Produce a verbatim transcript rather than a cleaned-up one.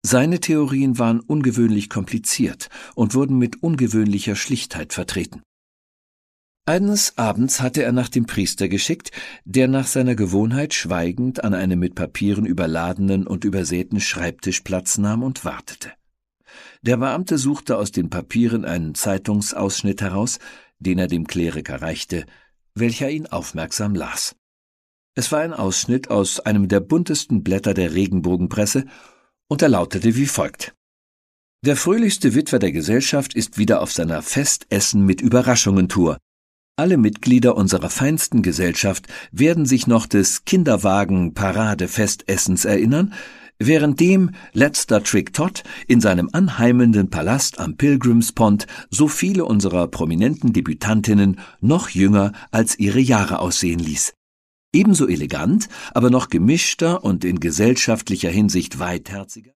Seine Theorien waren ungewöhnlich kompliziert und wurden mit ungewöhnlicher Schlichtheit vertreten. Eines Abends hatte er nach dem Priester geschickt, der nach seiner Gewohnheit schweigend an einem mit Papieren überladenen und übersäten Schreibtisch Platz nahm und wartete. Der Beamte suchte aus den Papieren einen Zeitungsausschnitt heraus, den er dem Kleriker reichte, welcher ihn aufmerksam las. Es war ein Ausschnitt aus einem der buntesten Blätter der Regenbogenpresse, und er lautete wie folgt: Der fröhlichste Witwer der Gesellschaft ist wieder auf seiner Festessen mit Überraschungen-Tour. Alle Mitglieder unserer feinsten Gesellschaft werden sich noch des Kinderwagen-Parade-Festessens erinnern, währenddem letzter Trick Todd in seinem anheimenden Palast am Pilgrims Pond so viele unserer prominenten Debütantinnen noch jünger als ihre Jahre aussehen ließ. Ebenso elegant, aber noch gemischter und in gesellschaftlicher Hinsicht weitherziger